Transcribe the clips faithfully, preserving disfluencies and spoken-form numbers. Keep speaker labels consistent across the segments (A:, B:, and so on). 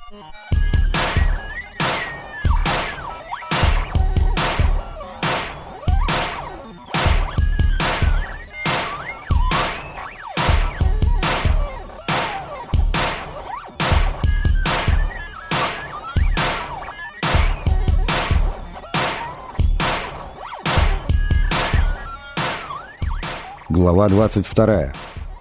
A: Глава двадцать вторая.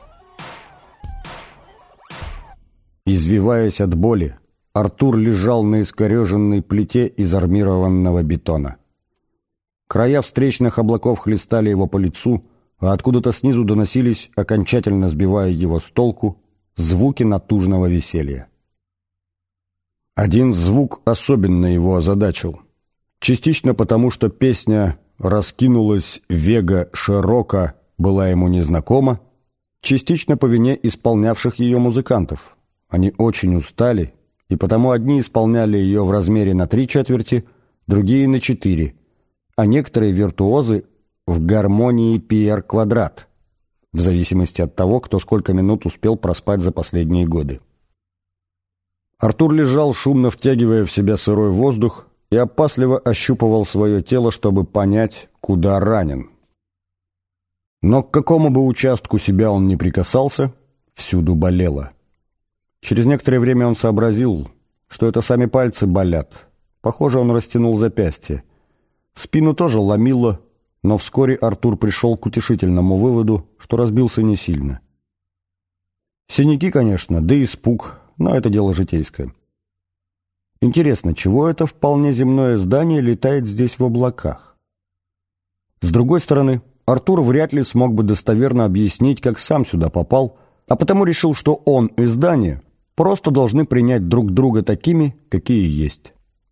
A: Извиваясь от боли, Артур лежал на искореженной плите из армированного бетона. Края встречных облаков хлестали его по лицу, а откуда-то снизу доносились, окончательно сбивая его с толку, звуки натужного веселья. Один звук особенно его озадачил. Частично потому, что песня «Раскинулась вега широко» была ему незнакома, частично по вине исполнявших ее музыкантов. Они очень устали, и потому одни исполняли ее в размере на три четверти, другие на четыре, а некоторые виртуозы в гармонии пиер-квадрат, в зависимости от того, кто сколько минут успел проспать за последние годы. Артур лежал, шумно втягивая в себя сырой воздух, и опасливо ощупывал свое тело, чтобы понять, куда ранен. Но к какому бы участку себя он ни прикасался, всюду болело. Через некоторое время он сообразил, что это сами пальцы болят. Похоже, он растянул запястье. Спину тоже ломило, но вскоре Артур пришел к утешительному выводу, что разбился не сильно. Синяки, конечно, да и испуг, но это дело житейское. Интересно, чего это вполне земное здание летает здесь в облаках? С другой стороны, Артур вряд ли смог бы достоверно объяснить, как сам сюда попал, а потому решил, что он и здание просто должны принять друг друга такими, какие есть.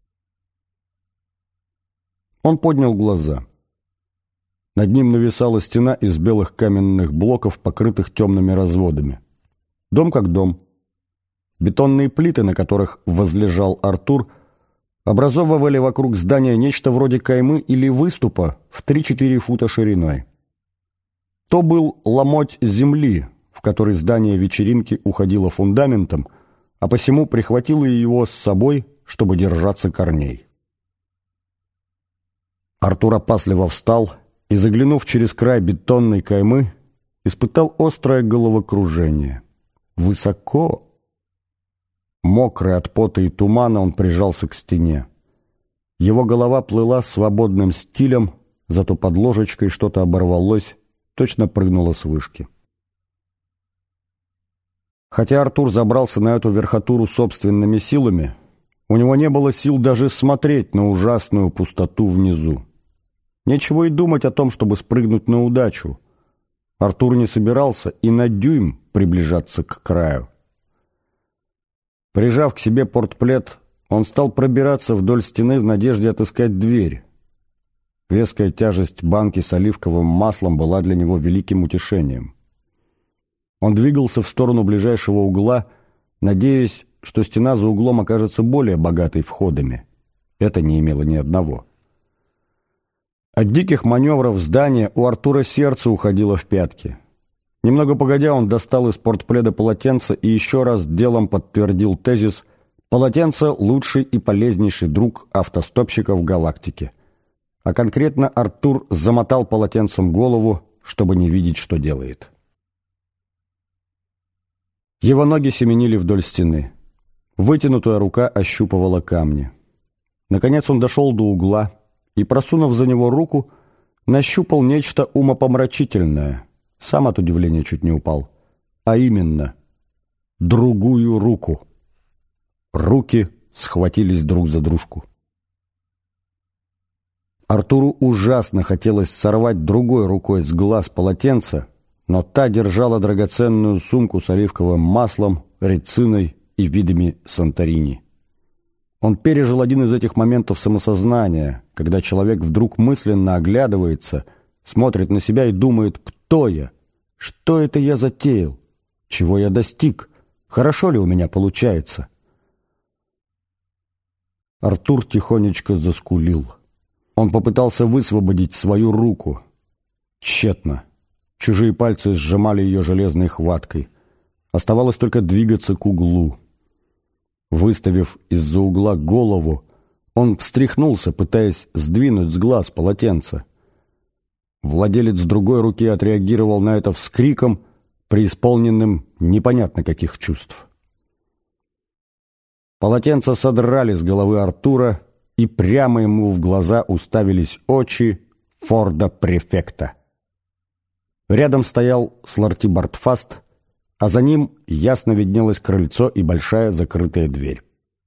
A: Он поднял глаза. Над ним нависала стена из белых каменных блоков, покрытых темными разводами. Дом как дом. Бетонные плиты, на которых возлежал Артур, образовывали вокруг здания нечто вроде каймы или выступа в три-четыре фута шириной. То был ломоть земли, в который здание вечеринки уходило фундаментом, а посему прихватило его с собой, чтобы держаться корней. Артур опасливо встал и, заглянув через край бетонной каймы, испытал острое головокружение. Высоко. Мокрый от пота и тумана, он прижался к стене. Его голова плыла свободным стилем, зато под ложечкой что-то оборвалось, точно прыгнуло с вышки. Хотя Артур забрался на эту верхотуру собственными силами, у него не было сил даже смотреть на ужасную пустоту внизу. Нечего и думать о том, чтобы спрыгнуть на удачу. Артур не собирался и на дюйм приближаться к краю. Прижав к себе портплет, он стал пробираться вдоль стены в надежде отыскать дверь. Веская тяжесть банки с оливковым маслом была для него великим утешением. Он двигался в сторону ближайшего угла, надеясь, что стена за углом окажется более богатой входами. Это не имело ни одного. От диких маневров здания у Артура сердце уходило в пятки. Немного погодя, он достал из портпледа полотенце и еще раз делом подтвердил тезис: полотенце – лучший и полезнейший друг автостопщиков галактики. А конкретно Артур замотал полотенцем голову, чтобы не видеть, что делает. Его ноги семенили вдоль стены. Вытянутая рука ощупывала камни. Наконец он дошел до угла и, просунув за него руку, нащупал нечто умопомрачительное. Сам от удивления чуть не упал. А именно, другую руку. Руки схватились друг за дружку. Артуру ужасно хотелось сорвать другой рукой с глаз полотенца, но та держала драгоценную сумку с оливковым маслом, рециной и видами Санторини. Он пережил один из этих моментов самосознания, когда человек вдруг мысленно оглядывается, смотрит на себя и думает: кто я? Что это я затеял? Чего я достиг? Хорошо ли у меня получается? Артур тихонечко заскулил. Он попытался высвободить свою руку. Тщетно. Чужие пальцы сжимали ее железной хваткой. Оставалось только двигаться к углу. Выставив из-за угла голову, он встряхнулся, пытаясь сдвинуть с глаз полотенце. Владелец другой руки отреагировал на это вскриком, преисполненным непонятно каких чувств. Полотенце содрали с головы Артура, и прямо ему в глаза уставились очи Форда-префекта. Рядом стоял Сларти Бартфаст, а за ним ясно виднелось крыльцо и большая закрытая дверь.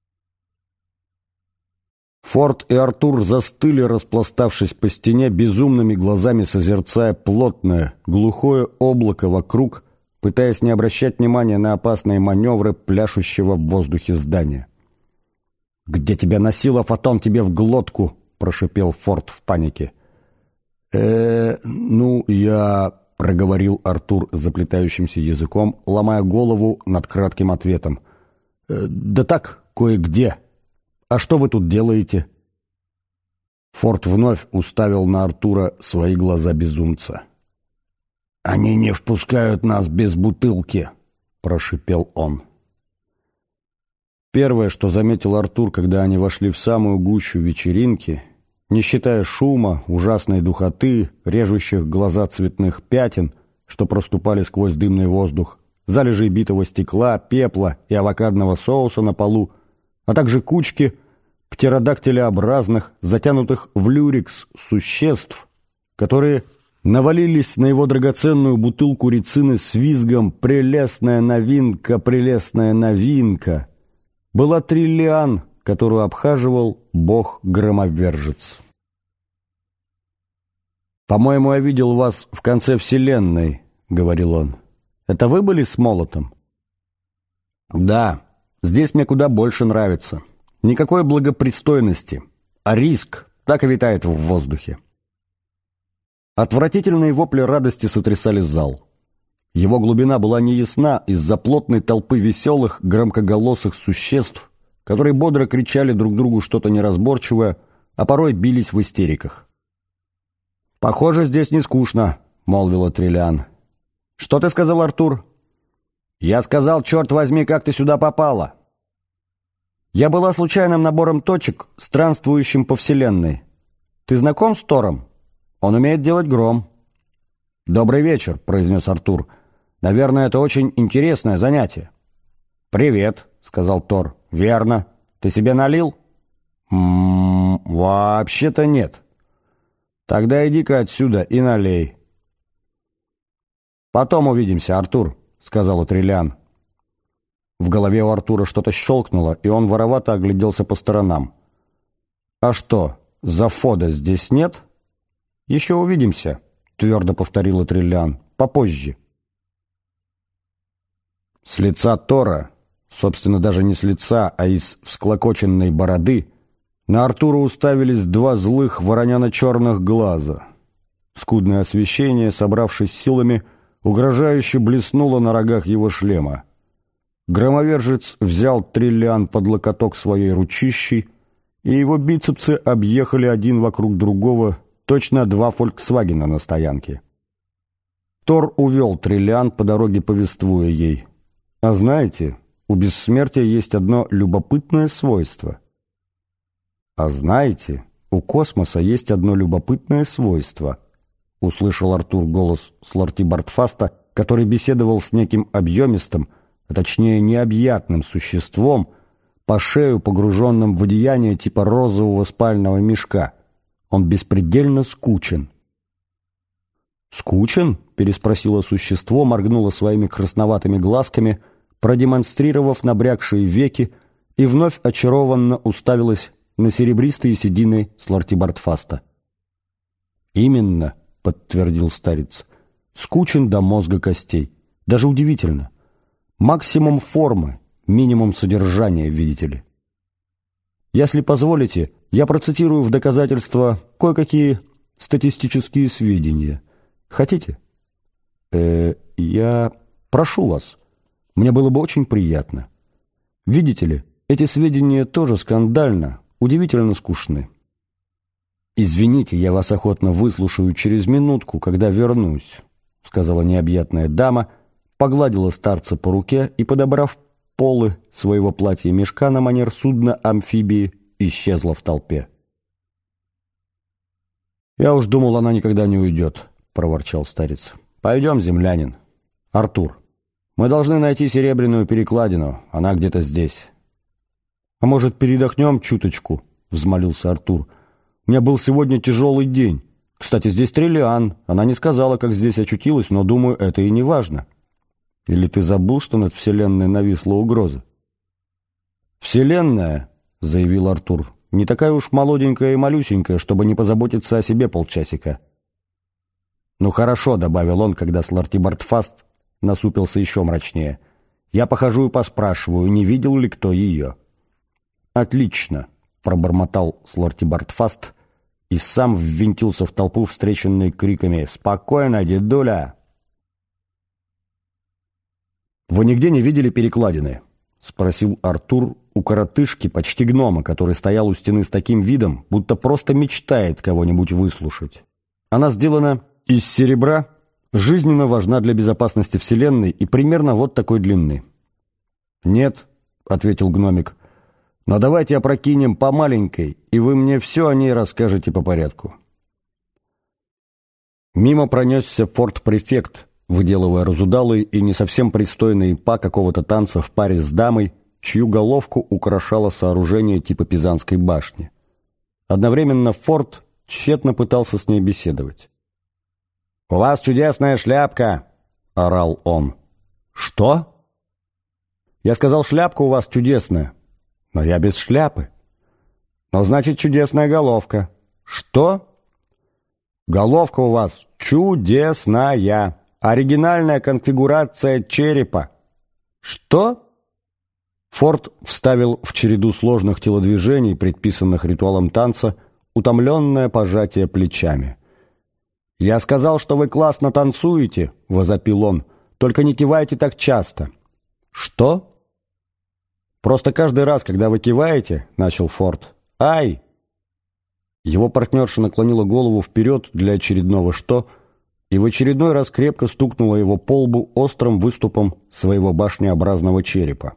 A: Форд и Артур застыли, распластавшись по стене, безумными глазами созерцая плотное, глухое облако вокруг, пытаясь не обращать внимания на опасные маневры пляшущего в воздухе здания. «Где тебя носило, Фотон, тебе в глотку!» — прошипел Форд в панике. э ну, я...» — проговорил Артур заплетающимся языком, ломая голову над кратким ответом. «Э, «Да так, кое-где. А что вы тут делаете?» Форд вновь уставил на Артура свои глаза безумца. «Они не впускают нас без бутылки», — прошипел он. Первое, что заметил Артур, когда они вошли в самую гущу вечеринки, не считая шума, ужасной духоты, режущих глаза цветных пятен, что проступали сквозь дымный воздух, залежей битого стекла, пепла и авокадного соуса на полу, а также кучки птеродактилеобразных, затянутых в люрекс существ, которые навалились на его драгоценную бутылку рецины с визгом «Прелестная новинка, прелестная новинка», была Триллиан, которую обхаживал бог-громовержец. «По-моему, я видел вас в конце вселенной», — говорил он. «Это вы были с молотом?» «Да, здесь мне куда больше нравится. Никакой благопристойности, а риск так и витает в воздухе». Отвратительные вопли радости сотрясали зал. Его глубина была неясна из-за плотной толпы веселых, громкоголосых существ, которые бодро кричали друг другу что-то неразборчивое, а порой бились в истериках. «Похоже, здесь не скучно», — молвила Триллиан. «Что ты сказал, Артур?» «Я сказал, черт возьми, как ты сюда попала?» «Я была случайным набором точек, странствующим по вселенной. Ты знаком с Тором? Он умеет делать гром». «Добрый вечер», — произнес Артур. «Наверное, это очень интересное занятие». «Привет», — сказал Тор. «Верно. Ты себе налил?» «М-м, вообще-то нет». «Тогда иди-ка отсюда и налей». «Потом увидимся, Артур», — сказала Триллиан. В голове у Артура что-то щелкнуло, и он воровато огляделся по сторонам. «А что, Зафода здесь нет?» «Еще увидимся», — твердо повторила Триллиан. «Попозже». С лица Тора, собственно, даже не с лица, а из всклокоченной бороды, на Артура уставились два злых вороняно-черных глаза. Скудное освещение, собравшись силами, угрожающе блеснуло на рогах его шлема. Громовержец взял Триллиан под локоток своей ручищей, и его бицепсы объехали один вокруг другого, точно два «Фольксвагена» на стоянке. Тор увел Триллиан по дороге, повествуя ей. «А знаете, у бессмертия есть одно любопытное свойство». «А знаете, у космоса есть одно любопытное свойство», — услышал Артур голос Сларти Бартфаста, который беседовал с неким объемистым, а точнее необъятным существом, по шею погруженным в одеяние типа розового спального мешка. Он беспредельно скучен. «Скучен?» — переспросило существо, моргнуло своими красноватыми глазками, продемонстрировав набрякшие веки, и вновь очарованно уставилось на серебристые седины Сларти Бартфаста. «Именно», — подтвердил старец, — «скучен до мозга костей. Даже удивительно. Максимум формы, минимум содержания, видите ли. Если позволите, я процитирую в доказательство кое-какие статистические сведения. Хотите? Э, я прошу вас. Мне было бы очень приятно. Видите ли, эти сведения тоже скандально, удивительно скучны. Извините, я вас охотно выслушаю через минутку, когда вернусь, сказала необъятная дама, погладила старца по руке и, подобрав полы своего платья-мешка на манер судна-амфибии, исчезла в толпе. «Я уж думал, она никогда не уйдет», — проворчал старец. «Пойдем, землянин. Артур, мы должны найти серебряную перекладину, она где-то здесь». «А может, передохнем чуточку?» — взмолился Артур. «У меня был сегодня тяжелый день. Кстати, здесь Триллиан. Она не сказала, как здесь очутилась, но, думаю, это и не важно. Или ты забыл, что над Вселенной нависла угроза?» «Вселенная», — заявил Артур, — «не такая уж молоденькая и малюсенькая, чтобы не позаботиться о себе полчасика». «Ну хорошо», — добавил он, когда Слартибартфаст насупился еще мрачнее. «Я похожу и поспрашиваю, не видел ли кто ее». «Отлично», — пробормотал Слартибартфаст и сам ввинтился в толпу, встреченной криками «Спокойно, дедуля!». «Вы нигде не видели перекладины?» — спросил Артур у коротышки, почти гнома, который стоял у стены с таким видом, будто просто мечтает кого-нибудь выслушать. «Она сделана из серебра, жизненно важна для безопасности Вселенной и примерно вот такой длины». «Нет», — ответил гномик, — «но давайте опрокинем по маленькой, и вы мне все о ней расскажете по порядку». Мимо пронесся форт-префект, выделывая разудалые и не совсем пристойные па какого-то танца в паре с дамой, чью головку украшало сооружение типа Пизанской башни. Одновременно форт тщетно пытался с ней беседовать. «У вас чудесная шляпка!» — орал он. «Что?» «Я сказал, шляпка у вас чудесная, но я без шляпы». «Ну, значит, чудесная головка». «Что?» «Головка у вас чудесная, оригинальная конфигурация черепа». «Что?» Форд вставил в череду сложных телодвижений, предписанных ритуалом танца, утомленное пожатие плечами. «Я сказал, что вы классно танцуете», — возопил он, — «только не кивайте так часто». «Что?» «Просто каждый раз, когда вы киваете», — начал Форд. «Ай!» Его партнерша наклонила голову вперед для очередного «что», и в очередной раз крепко стукнула его по лбу острым выступом своего башнеобразного черепа.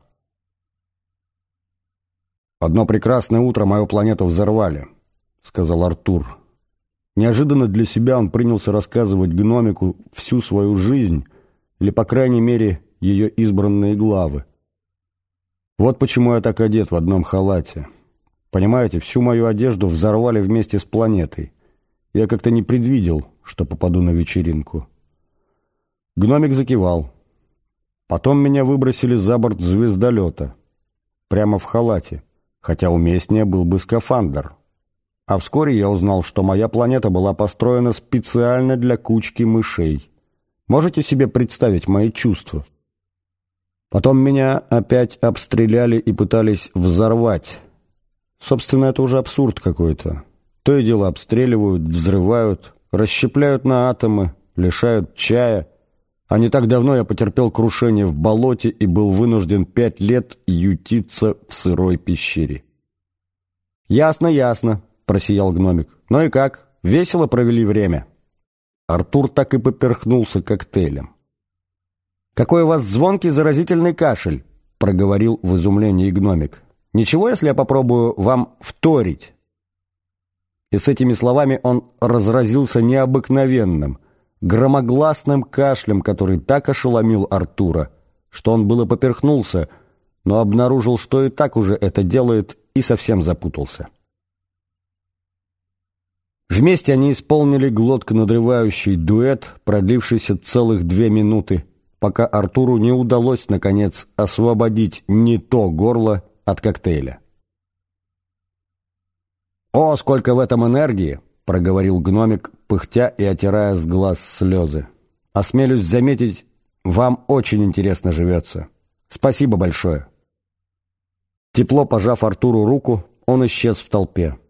A: «Одно прекрасное утро мою планету взорвали», — сказал Артур. Неожиданно для себя он принялся рассказывать гномику всю свою жизнь, или, по крайней мере, ее избранные главы. «Вот почему я так одет в одном халате. Понимаете, всю мою одежду взорвали вместе с планетой. Я как-то не предвидел, что попаду на вечеринку». Гномик закивал. «Потом меня выбросили за борт звездолета. Прямо в халате, хотя уместнее был бы скафандр. А вскоре я узнал, что моя планета была построена специально для кучки мышей. Можете себе представить мои чувства? Потом меня опять обстреляли и пытались взорвать. Собственно, это уже абсурд какой-то. То и дело обстреливают, взрывают, расщепляют на атомы, лишают чая. А не так давно я потерпел крушение в болоте и был вынужден пять лет ютиться в сырой пещере». «Ясно, ясно», — просиял гномик. «Ну и как? Весело провели время?» Артур так и поперхнулся коктейлем. «Какой у вас звонкий заразительный кашель!» — проговорил в изумлении гномик. «Ничего, если я попробую вам вторить?» И с этими словами он разразился необыкновенным, громогласным кашлем, который так ошеломил Артура, что он было поперхнулся, но обнаружил, что и так уже это делает, и совсем запутался. Вместе они исполнили глотконадрывающий дуэт, продлившийся целых две минуты, пока Артуру не удалось, наконец, освободить не то горло от коктейля. «О, сколько в этом энергии!» — проговорил гномик, пыхтя и отирая с глаз слезы. «Осмелюсь заметить, вам очень интересно живется. Спасибо большое». Тепло пожав Артуру руку, он исчез в толпе.